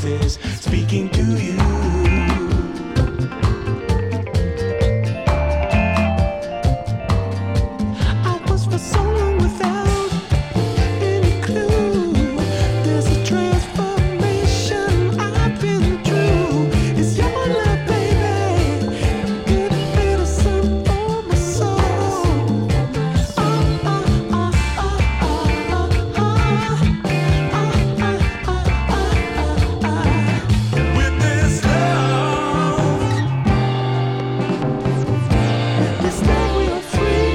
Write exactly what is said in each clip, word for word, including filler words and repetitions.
voices speaking to you. I was for so long without any clue. There's a transformation I've been through. It's your love, baby. Good medicine for my soul. Oh, oh, oh, oh, oh, oh, oh. With this love, this love we are free.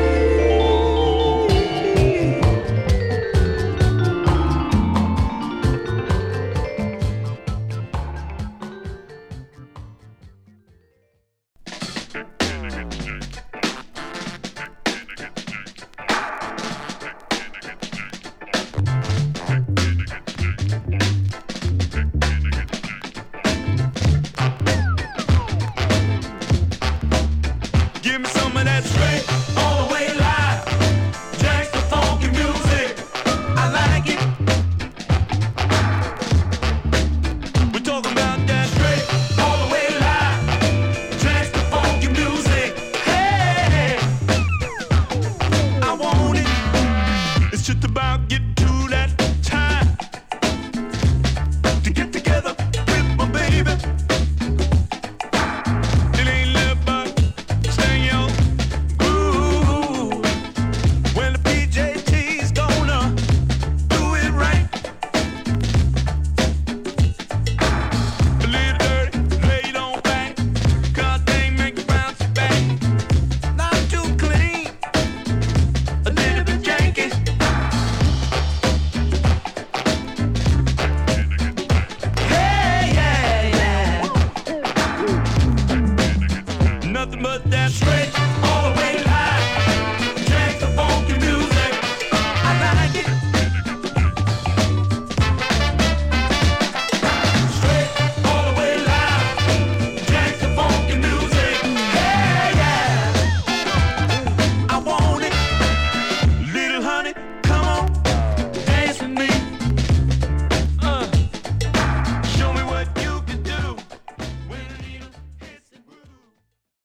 Give me some of that straight, all the way live. Jack's the funky music, I like it. We're talking about that straight, all the way live. Jack's the funky music, hey, I want it. It's just about getting to that time to get together with my baby. It ain't live but stay your groove. When the P J T's gonna do it right. A little dirty, lay it on back. God dang, make it bounce back. Not too clean, a little bit janky. Hey, yeah, yeah. Nothing but that straight, all the way live. Jack's the funky